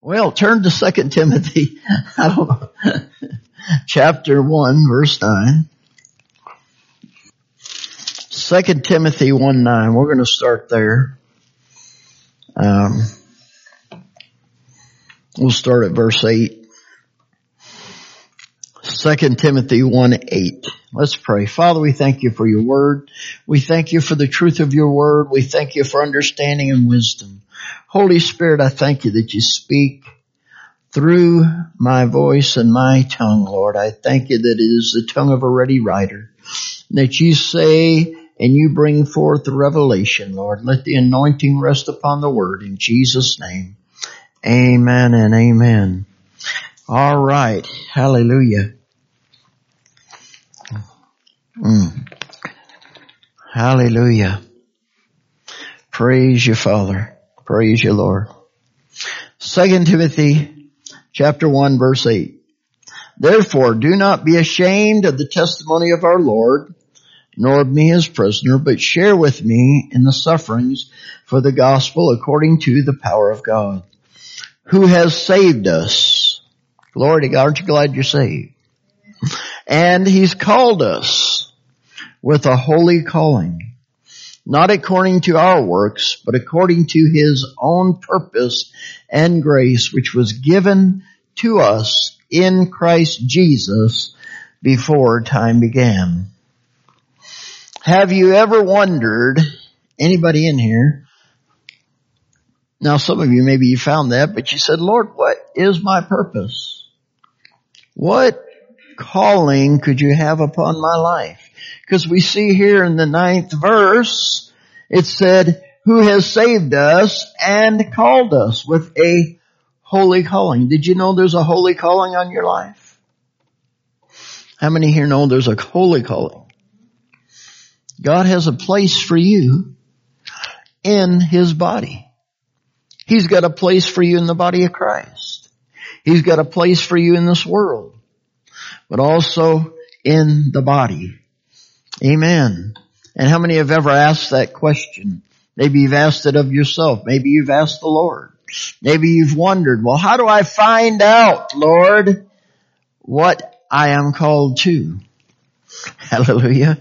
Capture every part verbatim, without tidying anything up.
Well, turn to Second Timothy, I don't know, chapter one, verse nine. Second Timothy one nine. We're going to start there. Um, we'll start at verse eight. Second Timothy one eight. Let's pray. Father, we thank you for your word. We thank you for the truth of your word. We thank you for understanding and wisdom. Holy Spirit, I thank you that you speak through my voice and my tongue, Lord. I thank you that it is the tongue of a ready writer, that you say and you bring forth the revelation, Lord. Let the anointing rest upon the word in Jesus' name. Amen and amen. All right. Hallelujah. Mm. Hallelujah. Praise you, Father. Praise you, Lord. Second Timothy chapter one, verse eight. Therefore, do not be ashamed of the testimony of our Lord, nor of me as prisoner, but share with me in the sufferings for the gospel according to the power of God, who has saved us. Glory to God. Aren't you glad you're saved? And he's called us with a holy calling, not according to our works, but according to his own purpose and grace, which was given to us in Christ Jesus before time began. Have you ever wondered, anybody in here? Now some of you, maybe you found that, but you said, Lord, what is my purpose? What calling could you have upon my life? Because we see here in the ninth verse, it said, who has saved us and called us with a holy calling. Did you know there's a holy calling on your life? How many here know there's a holy calling? God has a place for you in his body. He's got a place for you in the body of Christ. He's got a place for you in this world, but also in the body. Amen. And how many have ever asked that question? Maybe you've asked it of yourself. Maybe you've asked the Lord. Maybe you've wondered, well, how do I find out, Lord, what I am called to? Hallelujah.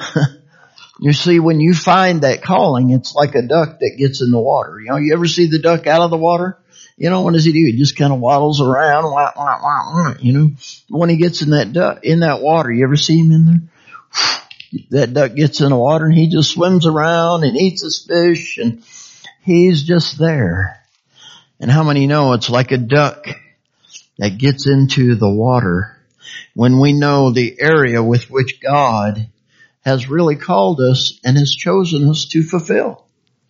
You see, when you find that calling, it's like a duck that gets in the water. You know, you ever see the duck out of the water? You know, what does he do? He just kind of waddles around, wah, wah, wah, wah, you know. When he gets in that duck, in that water, you ever see him in there? That duck gets in the water and he just swims around and eats his fish and he's just there. And how many know it's like a duck that gets into the water when we know the area with which God has really called us and has chosen us to fulfill.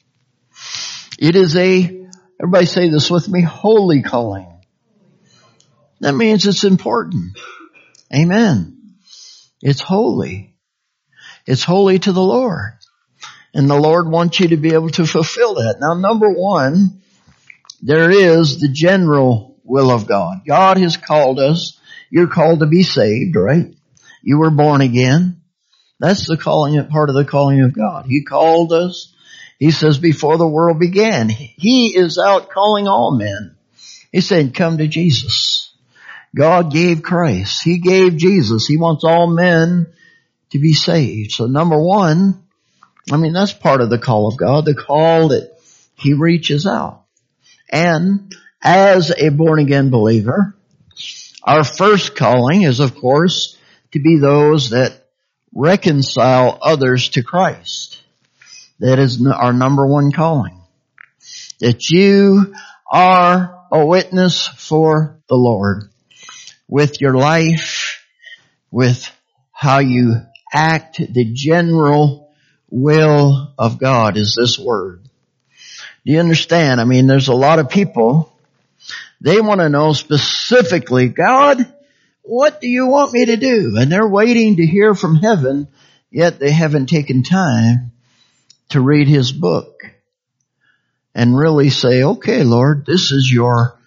It is a, everybody say this with me, holy calling. That means it's important. Amen. It's holy. It's holy to the Lord. And the Lord wants you to be able to fulfill that. Now, number one, there is the general will of God. God has called us. You're called to be saved, right? You were born again. That's the calling, part of the calling of God. He called us. He says before the world began, he is out calling all men. He said, come to Jesus. God gave Christ. He gave Jesus. He wants all men to be saved. So number one, I mean, that's part of the call of God, the call that he reaches out. And as a born again believer, our first calling is, of course, to be those that reconcile others to Christ. That is our number one calling. That you are a witness for the Lord with your life, with how you act. The general will of God is this word. Do you understand? I mean, there's a lot of people, they want to know specifically, God, what do you want me to do? And they're waiting to hear from heaven, yet they haven't taken time to read his book and really say, okay, Lord, this is your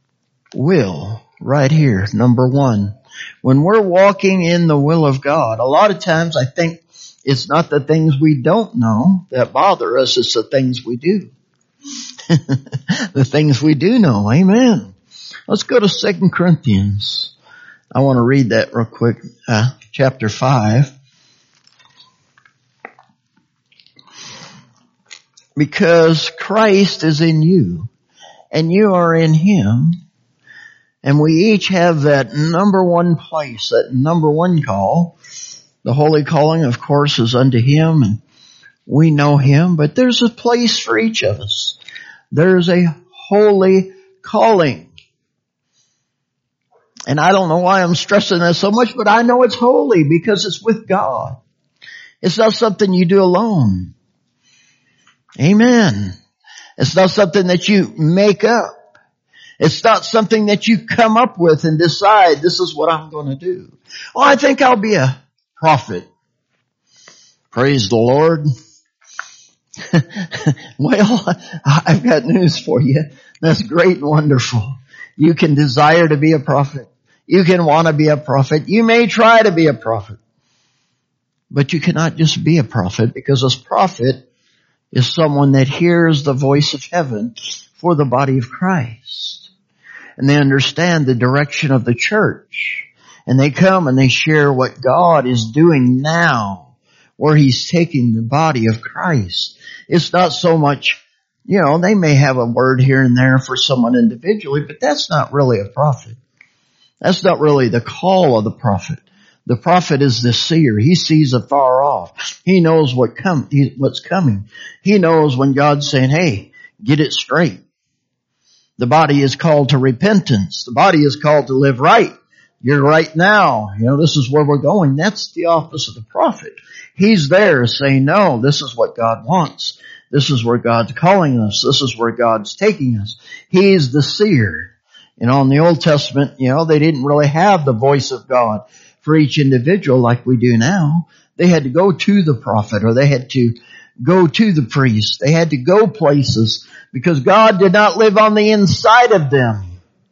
will right here. Number one, when we're walking in the will of God, a lot of times I think it's not the things we don't know that bother us, it's the things we do. the things we do know. Amen. Let's go to Second Corinthians. I want to read that real quick. Uh, chapter five. Because Christ is in you, and you are in Him, and we each have that number one place, that number one call. The holy calling, of course, is unto Him, and we know Him, but there's a place for each of us. There's a holy calling. And I don't know why I'm stressing that so much, but I know it's holy because it's with God. It's not something you do alone. Amen. It's not something that you make up. It's not something that you come up with and decide this is what I'm going to do. Oh, I think I'll be a prophet. Praise the Lord. Well, I've got news for you. That's great and wonderful. You can desire to be a prophet. You can want to be a prophet. You may try to be a prophet. But you cannot just be a prophet, because a prophet is someone that hears the voice of heaven for the body of Christ. And they understand the direction of the church. And they come and they share what God is doing now, where He's taking the body of Christ. It's not so much, you know, they may have a word here and there for someone individually, but that's not really a prophet. That's not really the call of the prophet. The prophet is the seer. He sees afar off. He knows what come, what's coming. He knows when God's saying, hey, get it straight. The body is called to repentance. The body is called to live right. You're right now. You know, this is where we're going. That's the office of the prophet. He's there saying, no, this is what God wants. This is where God's calling us. This is where God's taking us. He's the seer. You know, in the Old Testament, you know, they didn't really have the voice of God for each individual like we do now. They had to go to the prophet, or they had to go to the priest. They had to go places because God did not live on the inside of them.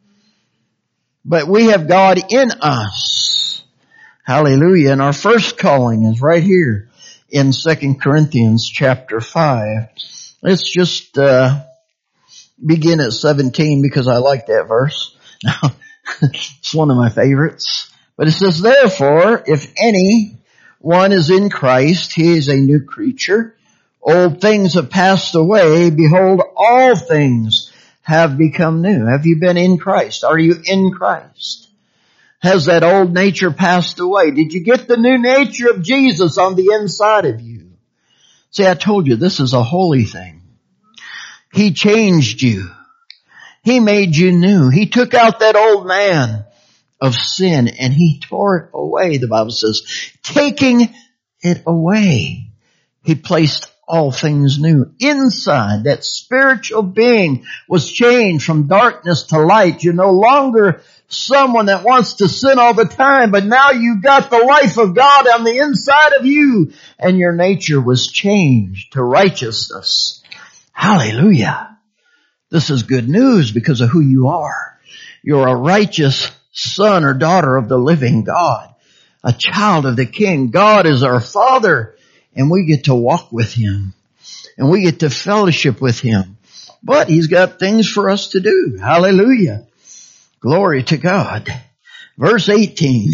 But we have God in us. Hallelujah. And our first calling is right here in Second Corinthians chapter five. Let's just uh begin at seventeen, because I like that verse. It's one of my favorites. But it says, therefore, if anyone is in Christ, he is a new creature. Old things have passed away. Behold, all things have become new. Have you been in Christ? Are you in Christ? Has that old nature passed away? Did you get the new nature of Jesus on the inside of you? See, I told you this is a holy thing. He changed you. He made you new. He took out that old man of sin and He tore it away, the Bible says, taking it away. He placed all things new inside. That spiritual being was changed from darkness to light. You're no longer someone that wants to sin all the time, but now you've got the life of God on the inside of you, and your nature was changed to righteousness. Hallelujah. This is good news because of who you are. You're a righteous son or daughter of the living God, a child of the King. God is our Father, and we get to walk with Him, and we get to fellowship with Him. But He's got things for us to do. Hallelujah. Glory to God. Verse eighteen.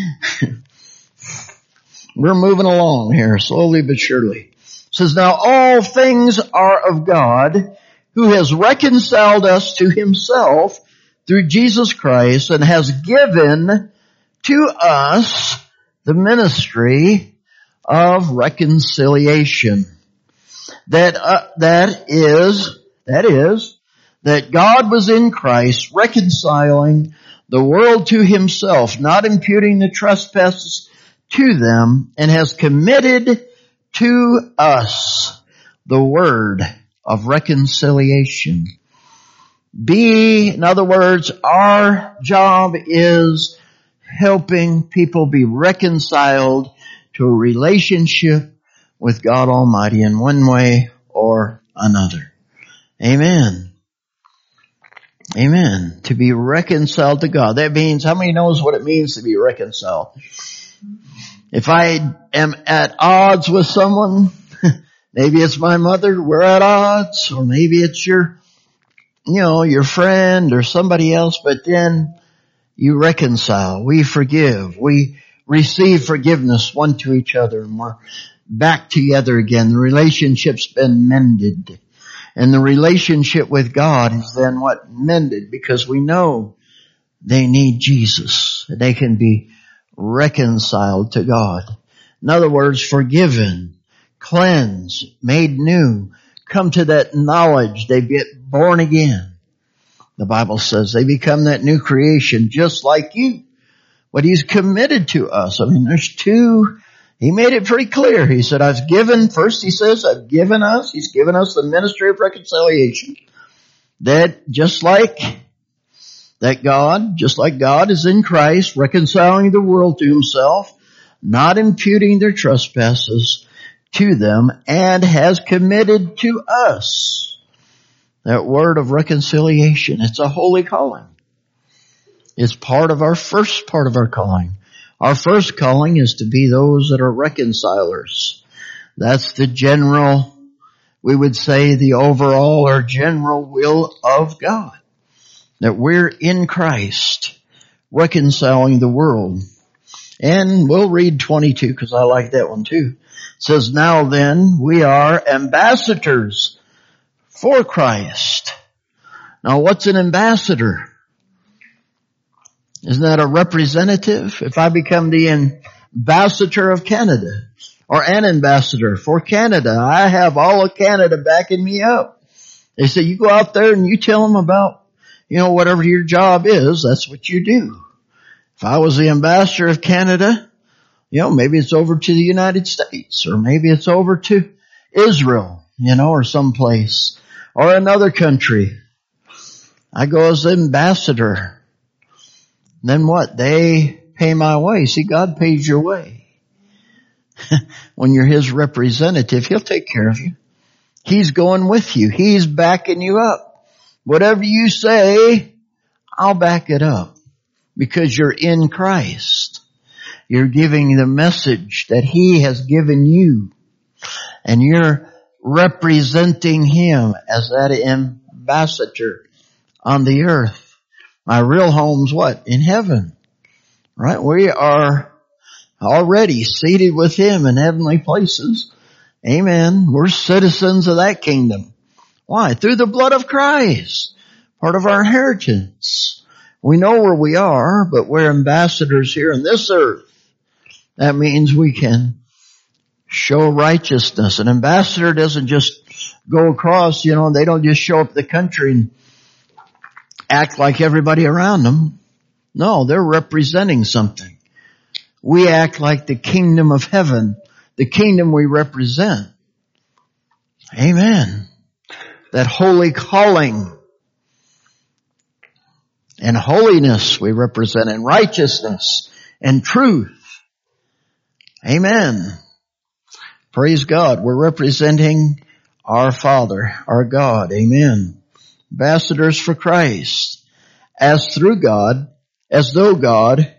We're moving along here, slowly but surely. It says, now all things are of God, who has reconciled us to Himself through Jesus Christ, and has given to us the ministry of reconciliation. That, uh, that is, that is, that God was in Christ reconciling the world to Himself, not imputing the trespasses to them, and has committed to us the word of reconciliation. Be, in other words, our job is helping people be reconciled to a relationship with God Almighty in one way or another. Amen. Amen. To be reconciled to God. That means, how many knows what it means to be reconciled? If I am at odds with someone, maybe it's my mother, we're at odds, or maybe it's your you know, your friend or somebody else, but then you reconcile. We forgive. We receive forgiveness one to each other, and we're back together again. The relationship's been mended. And the relationship with God is then what? Mended, because we know they need Jesus. They can be reconciled to God. In other words, forgiven, cleansed, made new, come to that knowledge. They get born again. The Bible says they become that new creation just like you. But He's committed to us. I mean, there's two. He made it pretty clear. He said, I've given, first He says, I've given us, He's given us the ministry of reconciliation. That just like that God, just like God is in Christ, reconciling the world to Himself, not imputing their trespasses to them, and has committed to us that word of reconciliation. It's a holy calling. It's part of our first part of our calling. Our first calling is to be those that are reconcilers. That's the general, we would say the overall or general will of God. That we're in Christ, reconciling the world. And we'll read twenty-two because I like that one too. It says, now then, we are ambassadors for Christ. Now what's an ambassador? Isn't that a representative? If I become the ambassador of Canada or an ambassador for Canada, I have all of Canada backing me up. They say, you go out there and you tell them about, you know, whatever your job is, that's what you do. If I was the ambassador of Canada, you know, maybe it's over to the United States, or maybe it's over to Israel, you know, or someplace, or another country. I go as ambassador. Then what? They pay my way. See, God pays your way. When you're His representative, He'll take care of you. He's going with you. He's backing you up. Whatever you say, I'll back it up. Because you're in Christ. You're giving the message that He has given you. And you're representing Him as that ambassador on the earth. My real home's what? In heaven. Right? We are already seated with Him in heavenly places. Amen. We're citizens of that kingdom. Why? Through the blood of Christ. Part of our inheritance. We know where we are, but we're ambassadors here in this earth. That means we can show righteousness. An ambassador doesn't just go across, you know, they don't just show up the country and act like everybody around them. No, they're representing something. We act like the kingdom of heaven, the kingdom we represent. Amen. That holy calling and holiness we represent, and righteousness and truth. Amen. Praise God. We're representing our Father, our God. Amen. Ambassadors for Christ, as through God, as though God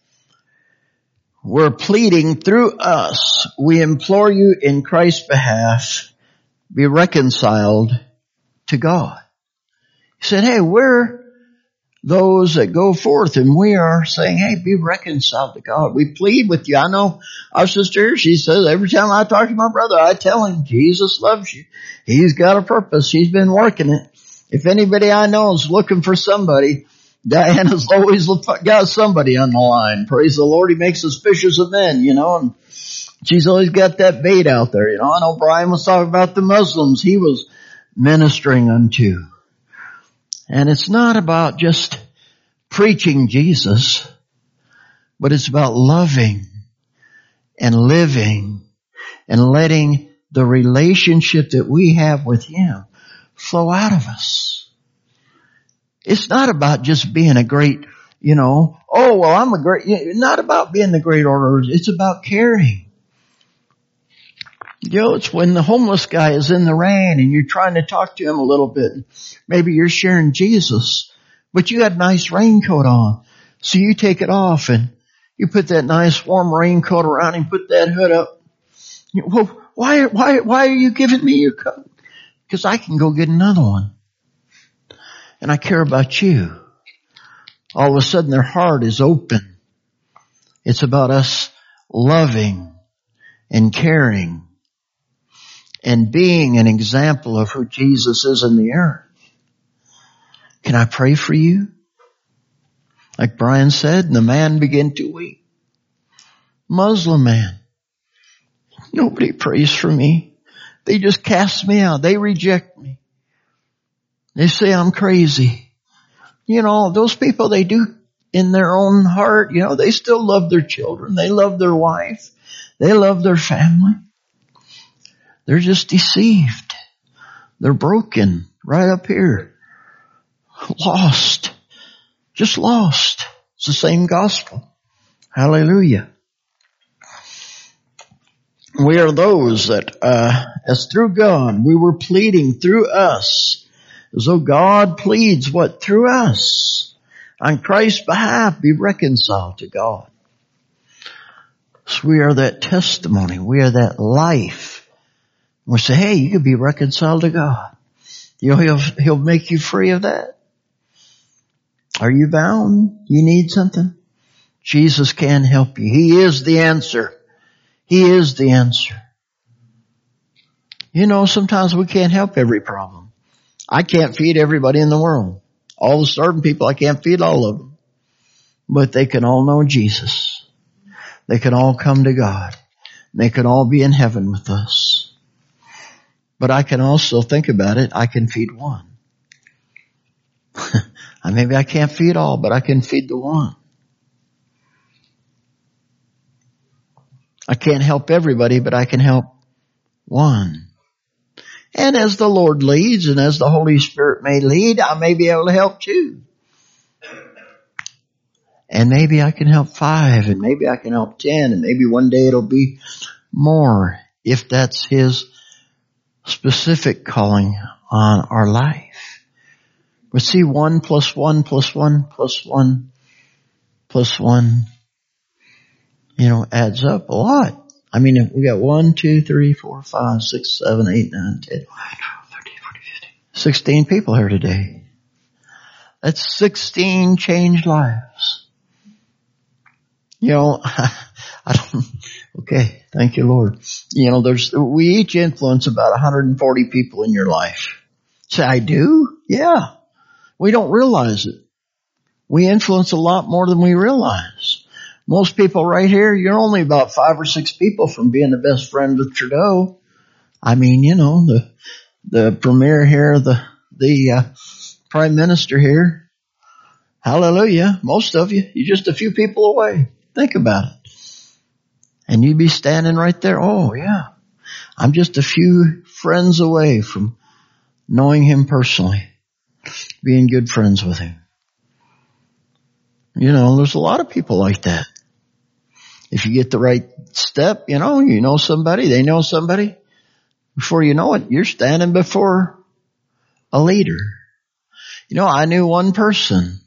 were pleading through us. We implore you in Christ's behalf, be reconciled to God. He said, hey, we're those that go forth, and we are saying, hey, be reconciled to God. We plead with you. I know our sister here, she says, every time I talk to my brother, I tell him, Jesus loves you. He's got a purpose. He's been working it. If anybody I know is looking for somebody, Diana's always got somebody on the line. Praise the Lord. He makes us fishers of men, you know, and she's always got that bait out there, you know. I know Brian was talking about the Muslims he was ministering unto. And it's not about just preaching Jesus, but it's about loving and living and letting the relationship that we have with Him flow out of us. It's not about just being a great, you know, oh, well, I'm a great, not about being the great orator. It's about caring. You know, it's when the homeless guy is in the rain and you're trying to talk to him a little bit. Maybe you're sharing Jesus, but you got a nice raincoat on. So you take it off and you put that nice warm raincoat around him, put that hood up. You, well, why, why, why are you giving me your coat? Because I can go get another one. and I care about you. All of a sudden their heart is open. It's about us loving and caring and being an example of who Jesus is in the earth. Can I pray for you? Like Brian said, and the man began to weep. Muslim man. Nobody prays for me. They just cast me out. They reject me. They say I'm crazy. You know, those people, they do in their own heart, you know, they still love their children. They love their wife. They love their family. They're just deceived. They're broken right up here. Lost. Just lost. It's the same gospel. Hallelujah. We are those that, uh, as through God, we were pleading through us. As though God pleads what? Through us. On Christ's behalf, be reconciled to God. So we are that testimony. We are that life. We say, hey, you can be reconciled to God. You know, he'll, he'll make you free of that. Are you bound? You need something? Jesus can help you. He is the answer. He is the answer. You know, sometimes we can't help every problem. I can't feed everybody in the world. All the starving people, I can't feed all of them. But they can all know Jesus. They can all come to God. They can all be in heaven with us. But I can also think about it. I can feed one. Maybe I can't feed all, but I can feed the one. I can't help everybody, but I can help one. And as the Lord leads and as the Holy Spirit may lead, I may be able to help two. And maybe I can help five, and maybe I can help ten, and maybe one day it'll be more if that's His specific calling on our life. But see, one plus one plus one plus one plus one, you know, adds up a lot. I mean, if we got one, two, three, four, five, six, seven, eight, nine, ten, twelve, thirteen, fourteen, fifteen, sixteen people here today. That's sixteen changed lives. You know, I don't, okay, thank you, Lord. You know, there's, we each influence about one hundred forty people in your life. Say, I do? Yeah. We don't realize it. We influence a lot more than we realize. Most people right here, you're only about five or six people from being the best friend with Trudeau. I mean, you know, the, the premier here, the, the, uh, prime minister here. Hallelujah. Most of you, you're just a few people away. Think about it. And you'd be standing right there. Oh, yeah. I'm just a few friends away from knowing him personally, being good friends with him. You know, there's a lot of people like that. If you get the right step, you know, you know somebody, they know somebody. Before you know it, you're standing before a leader. You know, I knew one person,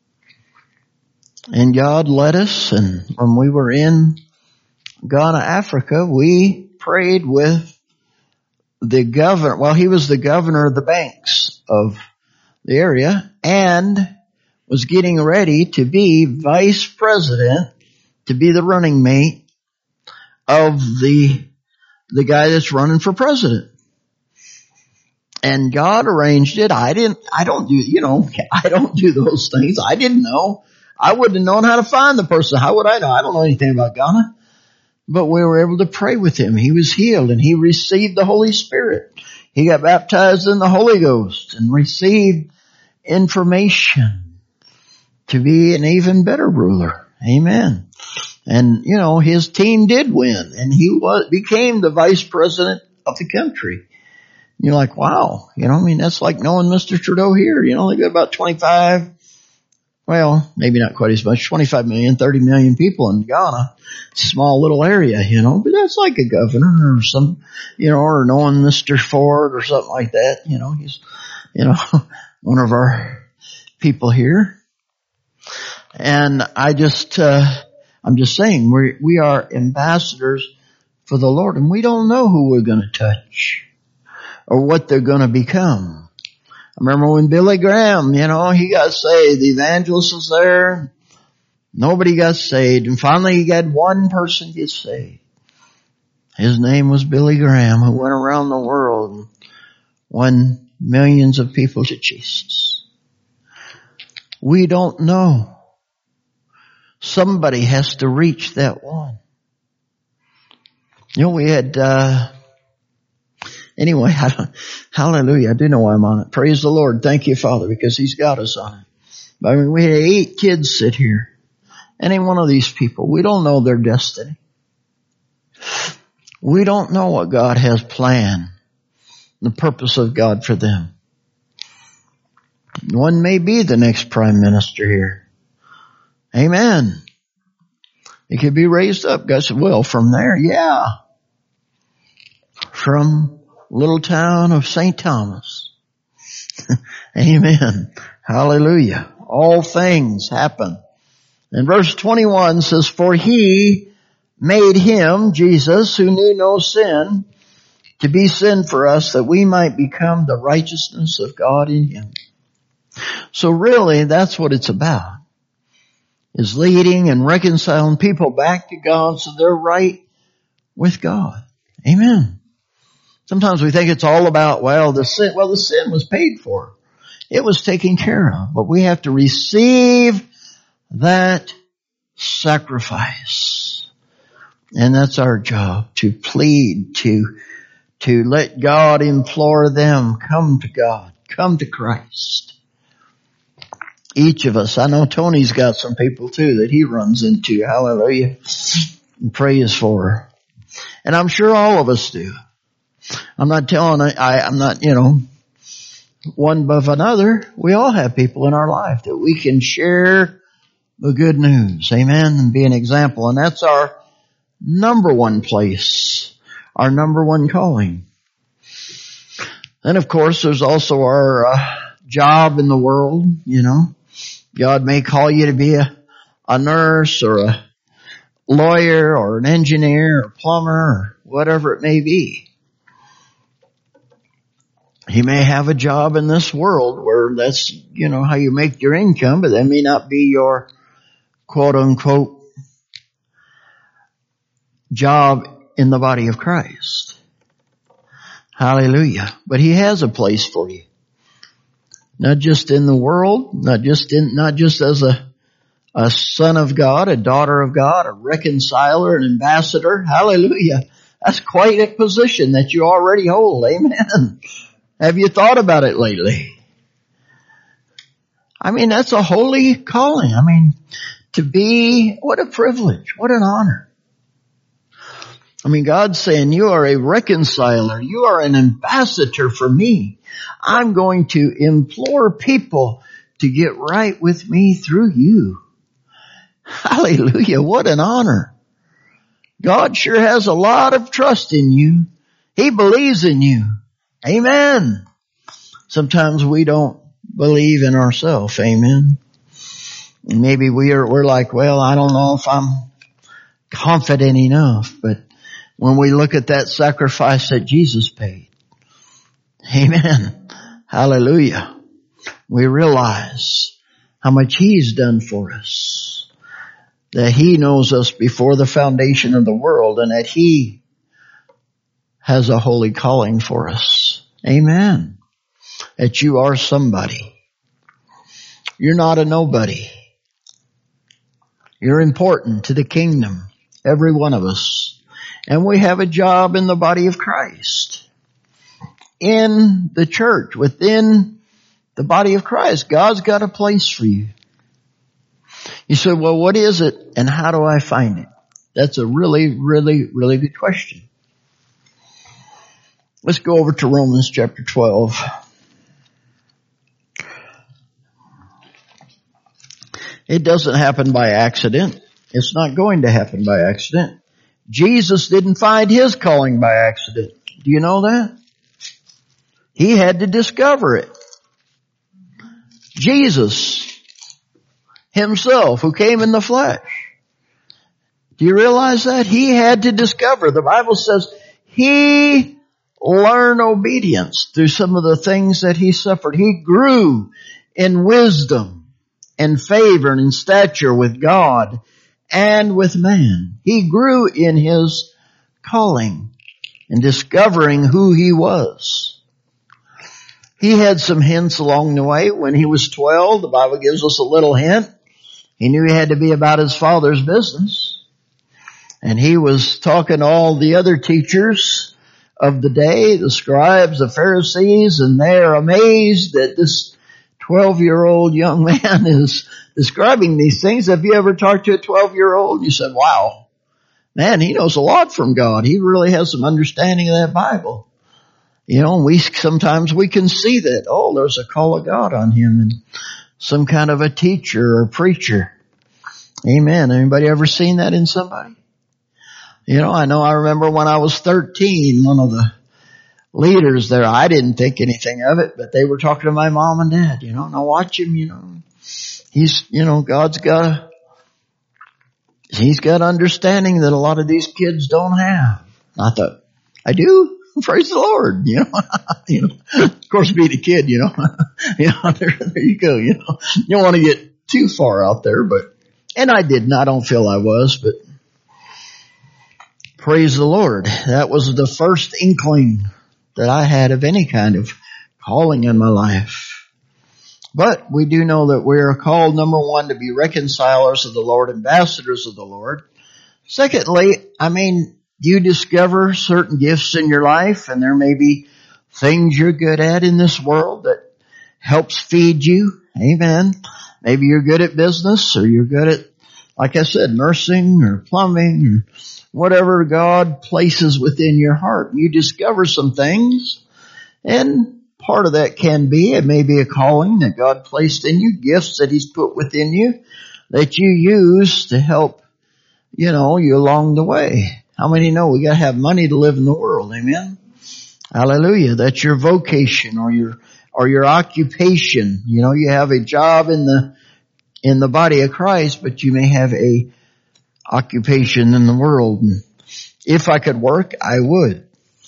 and God led us, and when we were in Ghana, Africa, we prayed with the governor. Well, he was the governor of the banks of the area and was getting ready to be vice president, to be the running mate of the the guy that's running for president. And God arranged it. I didn't, I don't do, you know, I don't do those things. I didn't know. I wouldn't have known how to find the person. How would I know? I don't know anything about Ghana. But we were able to pray with him. He was healed and he received the Holy Spirit. He got baptized in the Holy Ghost and received information to be an even better ruler. Amen. And, you know, his team did win, and he was, became the vice president of the country. You're like, wow, you know, I mean, that's like knowing Mister Trudeau here. You know, they got about twenty-five, well, maybe not quite as much, twenty-five million, thirty million people in Ghana. It's a small little area, you know, but that's like a governor or some, you know, or knowing Mister Ford or something like that. You know, he's, you know, one of our people here. And I just, uh, I'm just saying, we we are ambassadors for the Lord, and we don't know who we're going to touch or what they're going to become. I remember when Billy Graham, you know, he got saved. The evangelist was there. Nobody got saved. And finally he got one person get saved. His name was Billy Graham, who went around the world and won millions of people to Jesus. We don't know. Somebody has to reach that one. You know, we had, uh, anyway, I don't, hallelujah. I do know why I'm on it. Praise the Lord. Thank you, Father, because He's got us on it. I mean, we had eight kids sit here. Any one of these people, we don't know their destiny. We don't know what God has planned, the purpose of God for them. One may be the next prime minister here. Amen. He could be raised up. God said, well, from there, yeah. From little town of Saint Thomas. Amen. Hallelujah. All things happen. And verse twenty-one says, for He made Him, Jesus, who knew no sin, to be sin for us, that we might become the righteousness of God in Him. So really, that's what it's about, is leading and reconciling people back to God so they're right with God. Amen. Sometimes we think it's all about, well, the sin, well, the sin was paid for. It was taken care of. But we have to receive that sacrifice. And that's our job, to plead, to, to let God implore them, come to God, come to Christ. Each of us, I know Tony's got some people too that he runs into, hallelujah, and prays for. And I'm sure all of us do. I'm not telling, I, I'm not, you know, one above another. We all have people in our life that we can share the good news. Amen. And be an example. And that's our number one place, our number one calling. And of course, there's also our uh, job in the world, you know. God may call you to be a, a nurse or a lawyer or an engineer or plumber or whatever it may be. He may have a job in this world where that's, you know, how you make your income, but that may not be your quote unquote job in the body of Christ. Hallelujah. But He has a place for you. Not just in the world, not just in, not just as a, a son of God, a daughter of God, a reconciler, an ambassador. Hallelujah. That's quite a position that you already hold. Amen. Have you thought about it lately? I mean, that's a holy calling. I mean, to be, what a privilege, what an honor. I mean, God's saying you are a reconciler. You are an ambassador for me. I'm going to implore people to get right with me through you. Hallelujah. What an honor. God sure has a lot of trust in you. He believes in you. Amen. Sometimes we don't believe in ourselves. Amen. Maybe we are, we're like, well, I don't know if I'm confident enough, but when we look at that sacrifice that Jesus paid, amen, hallelujah, we realize how much He's done for us, that He knows us before the foundation of the world, and that He has a holy calling for us. Amen. That you are somebody. You're not a nobody. You're important to the kingdom, every one of us. And we have a job in the body of Christ. In the church, within the body of Christ, God's got a place for you. You say, well, what is it and how do I find it? That's a really, really, really good question. Let's go over to Romans chapter twelve. It doesn't happen by accident. It's not going to happen by accident. Jesus didn't find His calling by accident. Do you know that? He had to discover it. Jesus Himself, who came in the flesh. Do you realize that? He had to discover. The Bible says He learn obedience through some of the things that he suffered. He grew in wisdom and favor and in stature with God and with man. He grew in his calling and discovering who he was. He had some hints along the way. When he was twelve, the Bible gives us a little hint. He knew he had to be about his father's business. And he was talking to all the other teachers of the day, the scribes, the Pharisees, and they're amazed that this twelve-year-old young man is describing these things. Have you ever talked to a twelve-year-old? You said, wow, man, he knows a lot from God. He really has some understanding of that Bible. You know, we sometimes we can see that, oh, there's a call of God on him and some kind of a teacher or preacher. Amen. Anybody ever seen that in somebody? You know, I know I remember when I was thirteen, one of the leaders there, I didn't think anything of it, but they were talking to my mom and dad, you know, now watch him, you know. He's, you know, God's got a, he's got understanding that a lot of these kids don't have. I thought, I do? Praise the Lord, you know. you know, of course, being a kid, you know, you know, there, there you go, you know. You don't want to get too far out there, but, and I didn't, I don't feel I was, but praise the Lord. That was the first inkling that I had of any kind of calling in my life. But we do know that we are called, number one, to be reconcilers of the Lord, ambassadors of the Lord. Secondly, I mean, you discover certain gifts in your life, and there may be things you're good at in this world that helps feed you. Amen. Maybe you're good at business, or you're good at, like I said, nursing or plumbing or whatever God places within your heart. You discover some things, and part of that can be, it may be a calling that God placed in you, gifts that he's put within you that you use to help, you know, you along the way. How many know we gotta have money to live in the world? Amen. Hallelujah. That's your vocation or your, or your occupation. You know, you have a job in the, in the body of Christ, but you may have a occupation in the world. And if I could work, I would.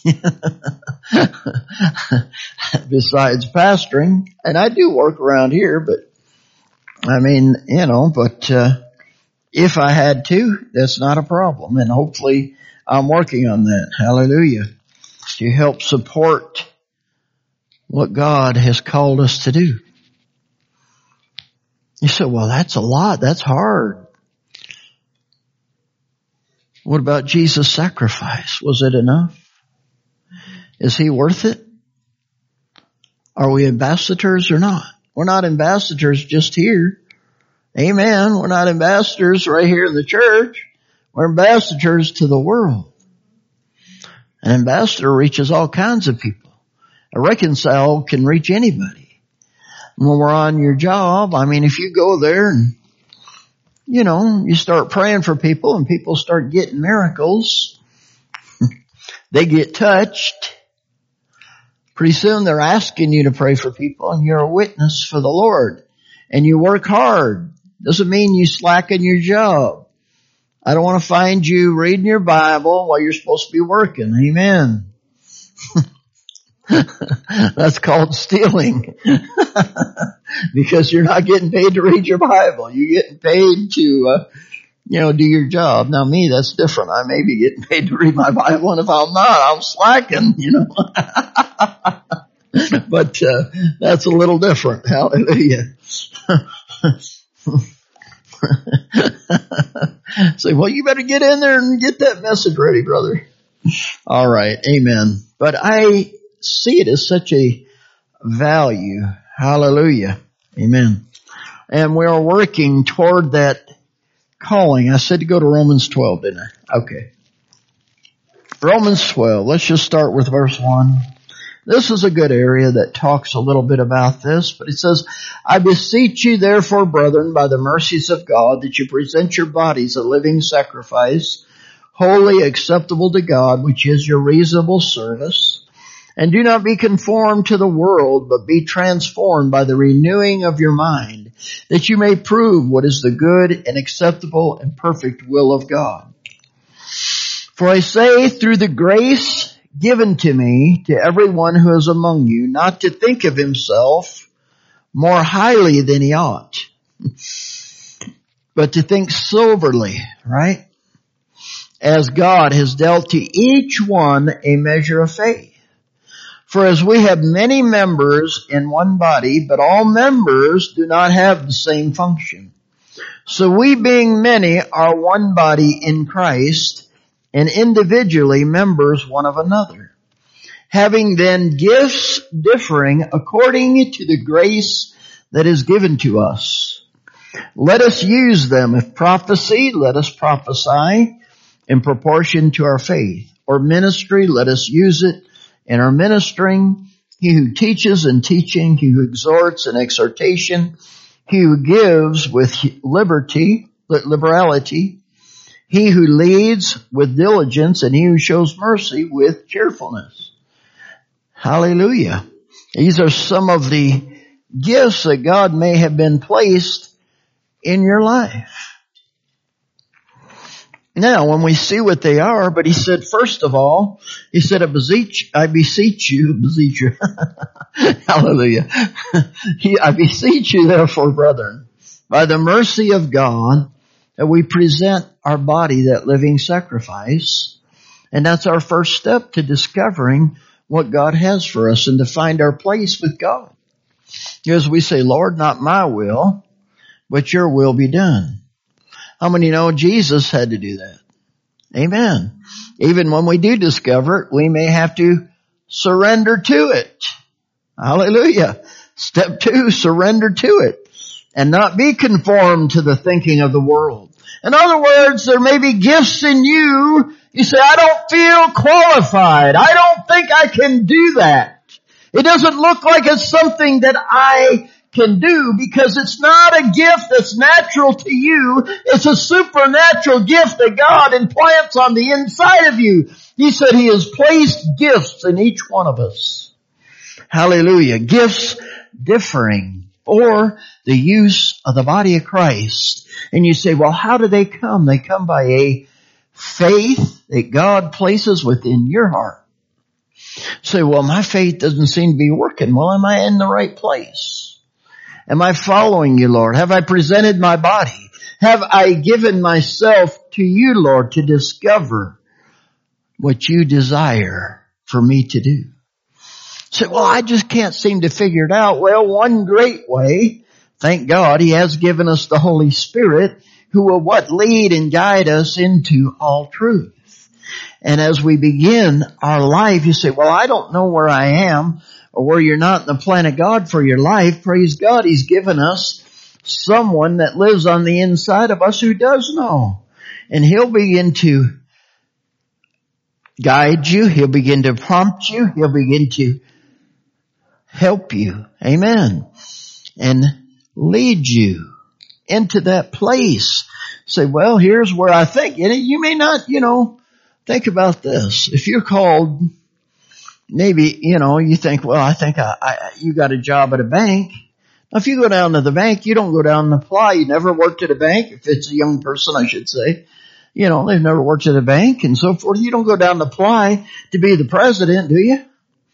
Besides pastoring, and I do work around here, but I mean, you know, but, uh, if I had to, that's not a problem. And hopefully I'm working on that. Hallelujah. To help support what God has called us to do. You say, well, that's a lot. That's hard. What about Jesus' sacrifice? Was it enough? Is he worth it? Are we ambassadors or not? We're not ambassadors just here. Amen. We're not ambassadors right here in the church. We're ambassadors to the world. An ambassador reaches all kinds of people. A reconciled can reach anybody. When we're on your job, I mean, if you go there and, you know, you start praying for people and people start getting miracles, they get touched. Pretty soon they're asking you to pray for people, and you're a witness for the Lord. And you work hard. Doesn't mean you slacken your job. I don't want to find you reading your Bible while you're supposed to be working. Amen. That's called stealing. Because you're not getting paid to read your Bible. You're getting paid to, uh, you know, do your job. Now me, that's different. I may be getting paid to read my Bible, and if I'm not, I'm slacking, you know. But, uh, that's a little different. Hallelujah. Say, well, you better get in there and get that message ready, brother. All right. Amen. But I see it as such a value. Hallelujah. Amen. And we are working toward that calling. I said to go to Romans twelve, didn't I? Okay. Romans twelve. Let's just start with verse one. This is a good area that talks a little bit about this, but it says, I beseech you therefore, brethren, by the mercies of God, that you present your bodies a living sacrifice, wholly acceptable to God, which is your reasonable service. And do not be conformed to the world, but be transformed by the renewing of your mind, that you may prove what is the good and acceptable and perfect will of God. For I say, through the grace given to me, to everyone who is among you, not to think of himself more highly than he ought, but to think soberly, right? As God has dealt to each one a measure of faith. For as we have many members in one body, but all members do not have the same function. So we being many are one body in Christ, and individually members one of another. Having then gifts differing according to the grace that is given to us. Let us use them. If prophecy, let us prophesy in proportion to our faith. Or ministry, let us use it in our ministering. He who teaches in teaching, he who exhorts in exhortation, he who gives with liberty, liberality, he who leads with diligence, and he who shows mercy with cheerfulness. Hallelujah. These are some of the gifts that God may have been placed in your life. Now, when we see what they are, but he said, first of all, he said, I beseech, I beseech you, beseech you, hallelujah. he, I beseech you, therefore, brethren, by the mercy of God, that we present our body that living sacrifice. And that's our first step to discovering what God has for us and to find our place with God. As we say, Lord, not my will, but your will be done. How many know Jesus had to do that? Amen. Even when we do discover it, we may have to surrender to it. Hallelujah. Step two, surrender to it and not be conformed to the thinking of the world. In other words, there may be gifts in you. You say, I don't feel qualified. I don't think I can do that. It doesn't look like it's something that I can do, because it's not a gift that's natural to you. It's a supernatural gift that God implants on the inside of you. He said he has placed gifts in each one of us. Hallelujah. Gifts differing for the use of the body of Christ. And you say, well, how do they come? They come by a faith that God places within your heart. Say, well, my faith doesn't seem to be working. Well, am I in the right place? Am I following you, Lord? Have I presented my body? Have I given myself to you, Lord, to discover what you desire for me to do? Say, well, I just can't seem to figure it out. Well, one great way, thank God, he has given us the Holy Spirit, who will what? Lead and guide us into all truth. And as we begin our life, you say, well, I don't know where I am, or where you're not in the plan of God for your life. Praise God, he's given us someone that lives on the inside of us who does know. And he'll begin to guide you. He'll begin to prompt you. He'll begin to help you. Amen. And lead you into that place. Say, well, here's where I think. And you may not, you know, think about this. If you're called, maybe, you know, you think, well, I think I, I, you got a job at a bank. Now, if you go down to the bank, you don't go down and apply. You never worked at a bank. If it's a young person, I should say, you know, they've never worked at a bank and so forth. You don't go down and apply to be the president, do you?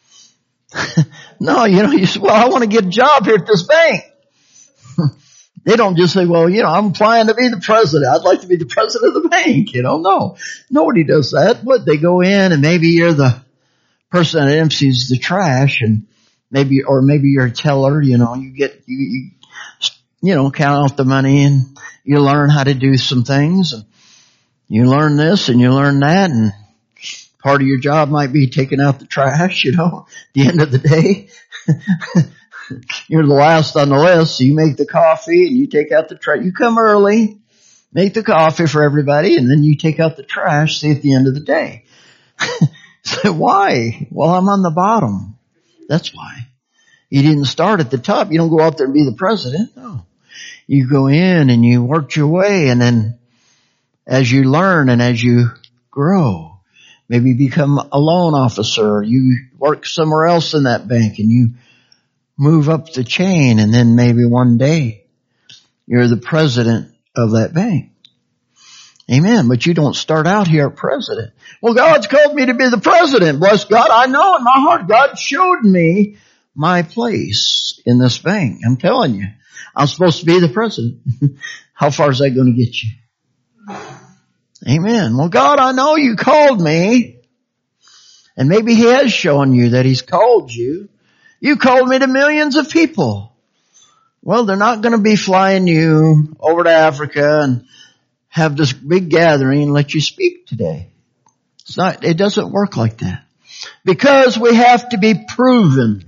No, you know, you say, well, I want to get a job here at this bank. They don't just say, well, you know, I'm applying to be the president. I'd like to be the president of the bank. You know, no, nobody does that. But they go in and maybe you're the person that empties the trash, and maybe, or maybe you're a teller, you know, you get, you, you, you know, count out the money and you learn how to do some things, and you learn this and you learn that, and part of your job might be taking out the trash, you know, at the end of the day. You're the last on the list, so you make the coffee and you take out the trash. You come early, make the coffee for everybody, and then you take out the trash, see, at the end of the day. So why? Well, I'm on the bottom. That's why. You didn't start at the top. You don't go out there and be the president. No. You go in and you work your way, and then as you learn and as you grow, maybe become a loan officer, you work somewhere else in that bank and you move up the chain, and then maybe one day you're the president of that bank. Amen. But you don't start out here president. Well, God's called me to be the president. Bless God. I know in my heart God showed me my place in this thing. I'm telling you. I'm supposed to be the president. How far is that going to get you? Amen. Well, God, I know you called me. And maybe He has shown you that He's called you. You called me to millions of people. Well, they're not going to be flying you over to Africa and have this big gathering and let you speak today. It's not, it doesn't work like that. Because we have to be proven.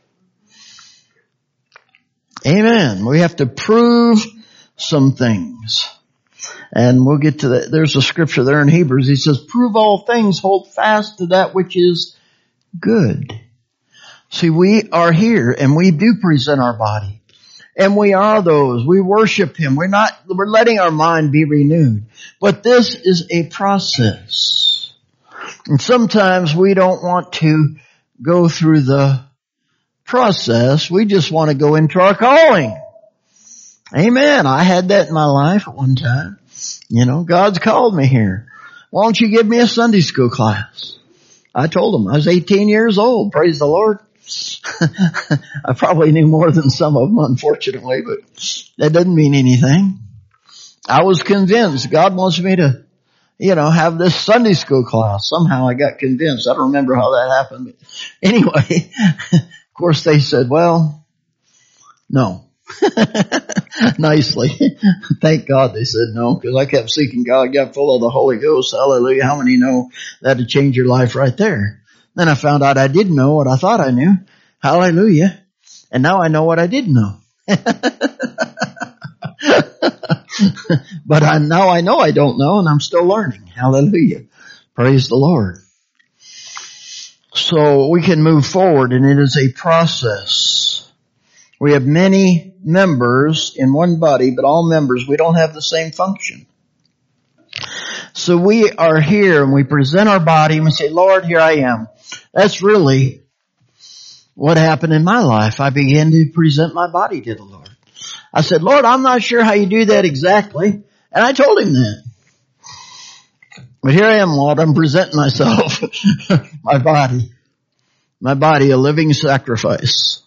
Amen. We have to prove some things. And we'll get to that. There's a scripture there in Hebrews. He says, prove all things, hold fast to that which is good. See, we are here and we do present our body. And we are those. We worship Him. We're not, we're letting our mind be renewed. But this is a process. And sometimes we don't want to go through the process. We just want to go into our calling. Amen. I had that in my life at one time. You know, God's called me here. Why don't you give me a Sunday school class? I told him I was eighteen years old. Praise the Lord. I probably knew more than some of them, unfortunately, but that doesn't mean anything. I was convinced God wants me to, you know, have this Sunday school class. Somehow I got convinced. I don't remember how that happened. But anyway, of course they said, well, no. Nicely. Thank God they said no, because I kept seeking God, got full of the Holy Ghost. Hallelujah. How many know that'd change your life right there? Then I found out I didn't know what I thought I knew. Hallelujah. And now I know what I didn't know. But I now I know I don't know, and I'm still learning. Hallelujah. Praise the Lord. So we can move forward, and it is a process. We have many members in one body, but all members, we don't have the same function. So we are here and we present our body and we say, Lord, here I am. That's really what happened in my life. I began to present my body to the Lord. I said, Lord, I'm not sure how you do that exactly. And I told Him that. But here I am, Lord, I'm presenting myself, my body, my body, a living sacrifice.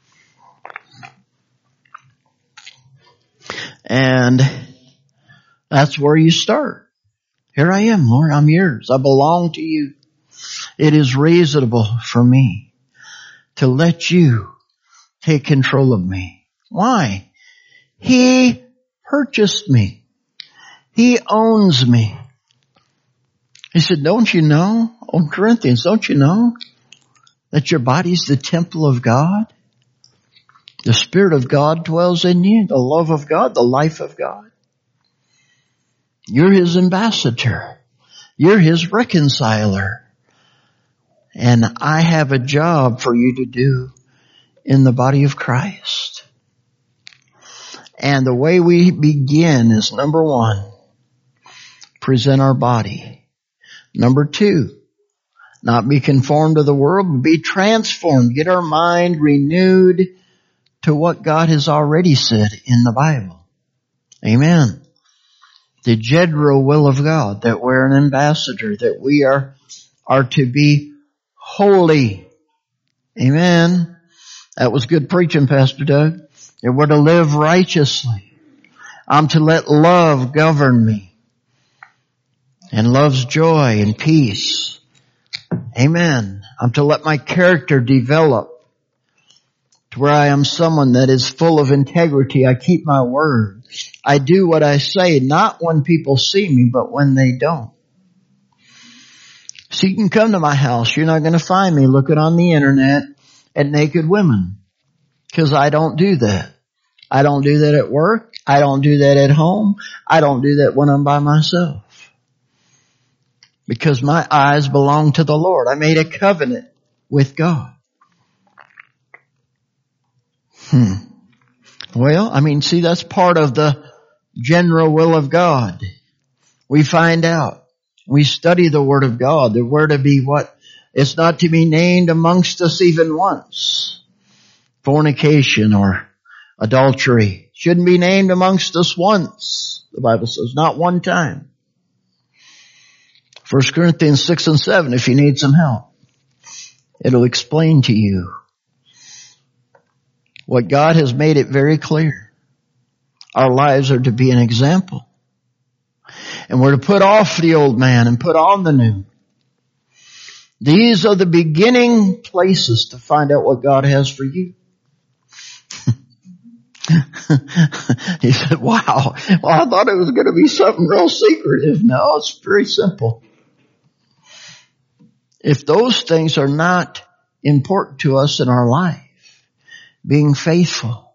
And that's where you start. Here I am, Lord, I'm yours. I belong to you. It is reasonable for me to let you take control of me. Why? He purchased me. He owns me. He said, don't you know, oh Corinthians, don't you know that your body's the temple of God? The Spirit of God dwells in you, the love of God, the life of God. You're His ambassador. You're His reconciler. And I have a job for you to do in the body of Christ. And the way we begin is, number one, present our body. Number two, not be conformed to the world, but be transformed. Get our mind renewed to what God has already said in the Bible. Amen. The general will of God, that we're an ambassador, that we are, are to be holy. Amen. That was good preaching, Pastor Doug. That we're to live righteously. I'm to let love govern me. And love's joy and peace. Amen. I'm to let my character develop to where I am someone that is full of integrity. I keep my word. I do what I say, not when people see me, but when they don't. So you can come to my house. You're not going to find me looking on the internet at naked women. Because I don't do that. I don't do that at work. I don't do that at home. I don't do that when I'm by myself. Because my eyes belong to the Lord. I made a covenant with God. Hmm. Well, I mean, see, that's part of the general will of God. We find out. We study the Word of God. The Word to be what? It's not to be named amongst us even once. Fornication or adultery shouldn't be named amongst us once. The Bible says, not one time. First Corinthians six and seven, if you need some help. It'll explain to you what God has made it very clear. Our lives are to be an example. And we're to put off the old man and put on the new. These are the beginning places to find out what God has for you. He said, wow, well, I thought it was going to be something real secretive. No, it's very simple. If those things are not important to us in our life, being faithful.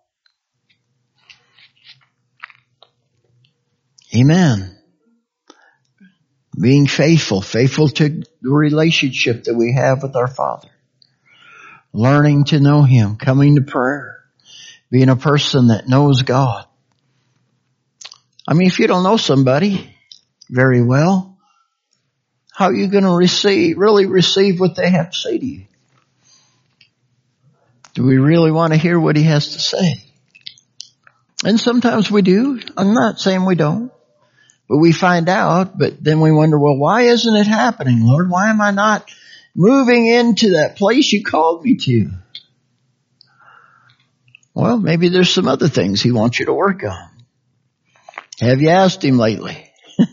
Amen. Being faithful, faithful to the relationship that we have with our Father. Learning to know Him, coming to prayer. Being a person that knows God. I mean, if you don't know somebody very well, how are you going to receive, really receive what they have to say to you? Do we really want to hear what He has to say? And sometimes we do. I'm not saying we don't. But we find out, but then we wonder, well, why isn't it happening, Lord? Why am I not moving into that place you called me to? Well, maybe there's some other things He wants you to work on. Have you asked Him lately?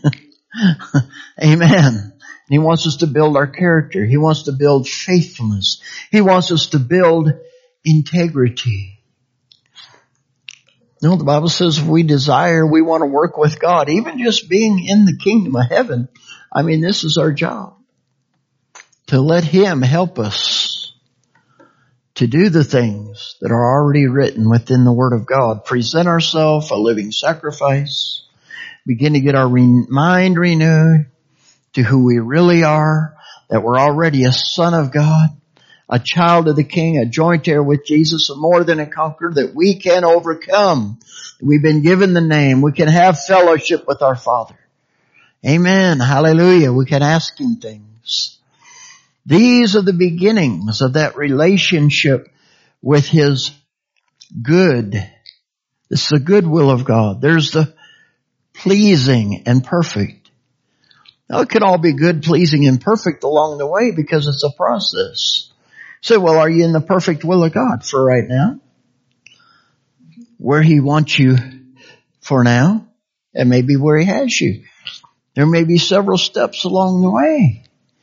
Amen. He wants us to build our character. He wants to build faithfulness. He wants us to build integrity. You know, the Bible says if we desire, we want to work with God. Even just being in the kingdom of heaven, I mean, this is our job. To let Him help us to do the things that are already written within the Word of God. Present ourselves a living sacrifice. Begin to get our re- mind renewed to who we really are, that we're already a son of God, a child of the King, a joint heir with Jesus, and more than a conqueror, that we can overcome. We've been given the name. We can have fellowship with our Father. Amen. Hallelujah. We can ask Him things. These are the beginnings of that relationship with His good. It's the good will of God. There's the pleasing and perfect. Now it can all be good, pleasing, and perfect along the way because it's a process. So, well, are you in the perfect will of God for right now? Where He wants you for now, and maybe where He has you. There may be several steps along the way.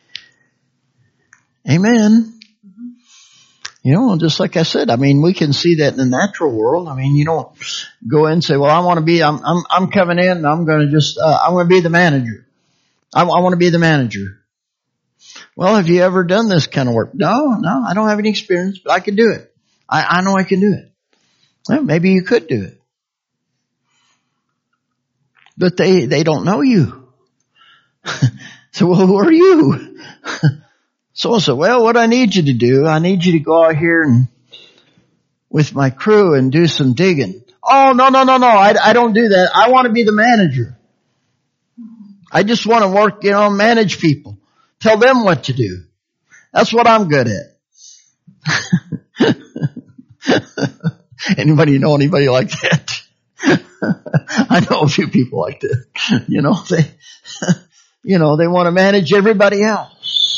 Amen. You know, just like I said, I mean, we can see that in the natural world. I mean, you don't go in and say, well, I want to be, I'm, I'm, I'm coming in and I'm going to just, uh, I'm going to be the manager. I, I want to be the manager. Well, have you ever done this kind of work? No, no, I don't have any experience, but I can do it. I, I know I can do it. Well, maybe you could do it. But they, they don't know you. So, well, who are you? So I said, well, what I need you to do, I need you to go out here and with my crew and do some digging. Oh, no, no, no, no, I, I don't do that. I want to be the manager. I just want to work, you know, manage people. Tell them what to do. That's what I'm good at. Anybody know anybody like that? I know a few people like that. You know, they, you know, they want to manage everybody else.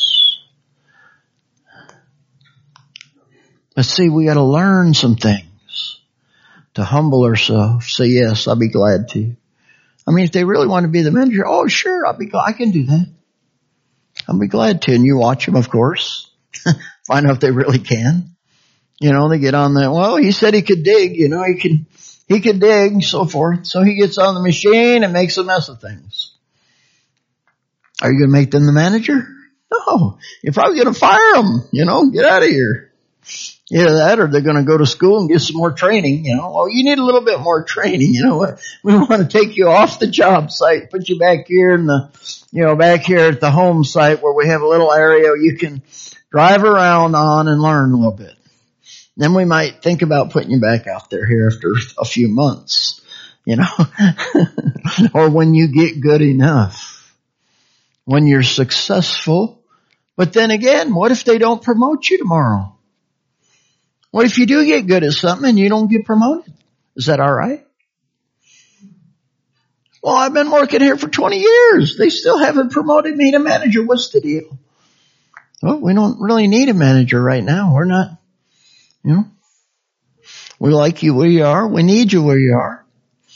But see, we got to learn some things to humble ourselves. Say, yes, I'll be glad to. I mean, if they really want to be the manager, oh, sure, I'll be glad. I can do that. I'll be glad to. And you watch them, of course. Find out if they really can. You know, they get on that. Well, he said he could dig. You know, he can, he could dig, so forth. So he gets on the machine and makes a mess of things. Are you going to make them the manager? No. You're probably going to fire them. You know, get out of here. Either that or they're going to go to school and get some more training, you know. Well, you need a little bit more training, you know what? We want to take you off the job site, put you back here in the, you know, back here at the home site where we have a little area you can drive around on and learn a little bit. Then we might think about putting you back out there here after a few months, you know, or when you get good enough, when you're successful. But then again, what if they don't promote you tomorrow? What if you do get good at something and you don't get promoted? Is that all right? Well, I've been working here for twenty years. They still haven't promoted me to manager. What's the deal? Well, we don't really need a manager right now. We're not, you know, we like you where you are. We need you where you are.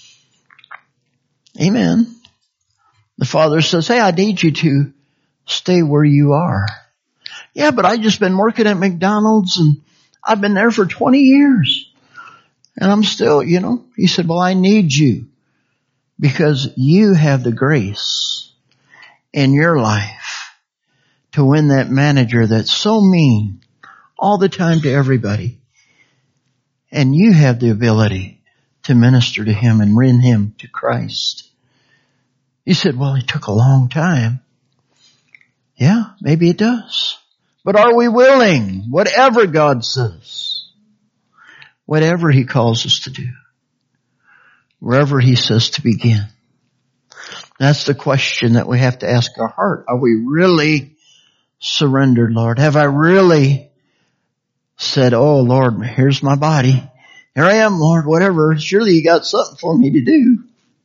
Amen. The Father says, hey, I need you to stay where you are. Yeah, but I've just been working at McDonald's and I've been there for twenty years. And I'm still, you know, he said, well, I need you because you have the grace in your life to win that manager that's so mean all the time to everybody. And you have the ability to minister to him and win him to Christ. He said, well, it took a long time. Yeah, maybe it does. But are we willing? Whatever God says. Whatever he calls us to do. Wherever he says to begin. That's the question that we have to ask our heart. Are we really surrendered, Lord? Have I really said, oh, Lord, here's my body. Here I am, Lord, whatever. Surely you got something for me to do.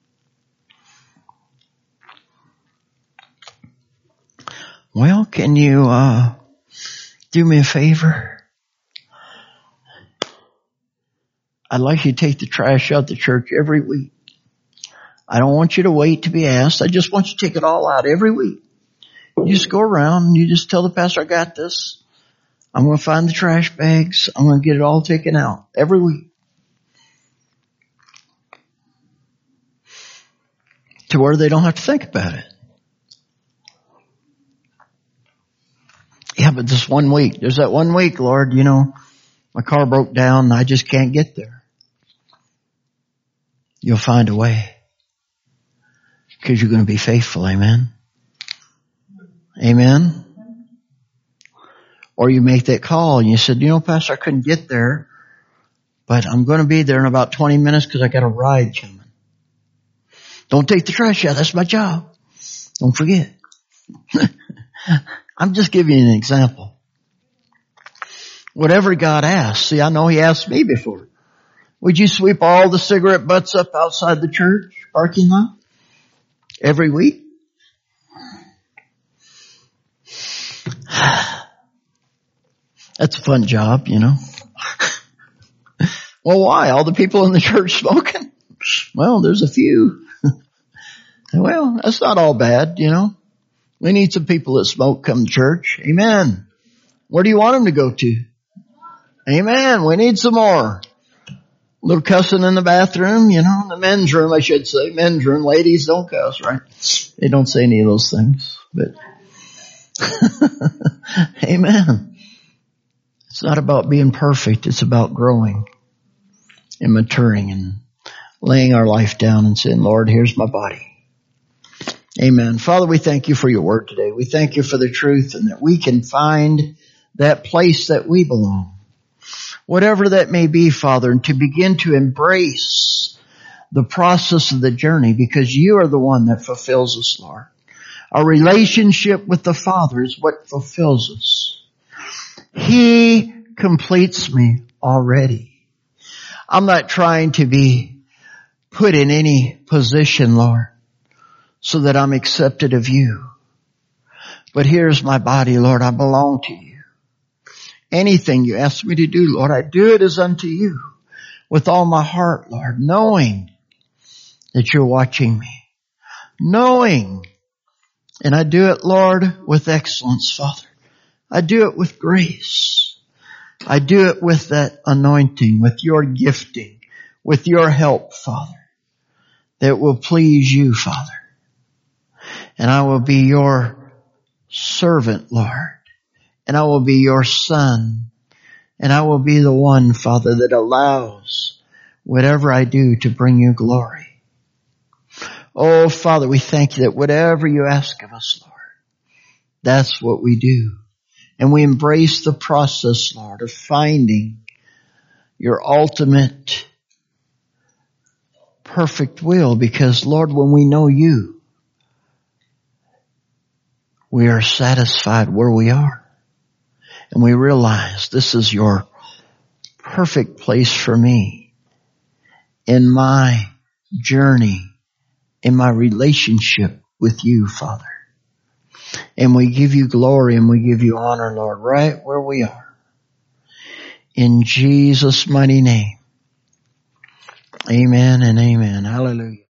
Well, can you uh do me a favor? I'd like you to take the trash out the church every week. I don't want you to wait to be asked. I just want you to take it all out every week. You just go around and you just tell the pastor, I got this. I'm going to find the trash bags. I'm going to get it all taken out every week. To where they don't have to think about it. Yeah, but this one week, there's that one week, Lord, you know, my car broke down and I just can't get there. You'll find a way. Because you're going to be faithful, amen? Amen? Or you make that call and you said, you know, Pastor, I couldn't get there, but I'm going to be there in about twenty minutes because I got a ride coming. Don't take the trash out. That's my job. Don't forget. I'm just giving you an example. Whatever God asks. See, I know he asked me before. Would you sweep all the cigarette butts up outside the church parking lot every week? That's a fun job, you know. Well, why? All the people in the church smoking? Well, there's a few. Well, that's not all bad, you know. We need some people that smoke come to church. Amen. Where do you want them to go to? Amen. We need some more. A little cussing in the bathroom, you know, in the men's room, I should say. Men's room. Ladies don't cuss, right? They don't say any of those things, but amen. It's not about being perfect. It's about growing and maturing and laying our life down and saying, Lord, here's my body. Amen. Father, we thank you for your word today. We thank you for the truth and that we can find that place that we belong. Whatever that may be, Father, and to begin to embrace the process of the journey because you are the one that fulfills us, Lord. Our relationship with the Father is what fulfills us. He completes me already. I'm not trying to be put in any position, Lord, so that I'm accepted of you. But here's my body, Lord. I belong to you. Anything you ask me to do, Lord, I do it as unto you with all my heart, Lord, knowing that you're watching me. Knowing, and I do it, Lord, with excellence, Father. I do it with grace. I do it with that anointing, with your gifting, with your help, Father, that will please you, Father. And I will be your servant, Lord. And I will be your son. And I will be the one, Father, that allows whatever I do to bring you glory. Oh, Father, we thank you that whatever you ask of us, Lord, that's what we do. And we embrace the process, Lord, of finding your ultimate perfect will. Because, Lord, when we know you, we are satisfied where we are. And we realize this is your perfect place for me in my journey in my relationship with you, Father. And we give you glory and we give you honor, Lord, right where we are. In Jesus' mighty name. Amen and amen. Hallelujah.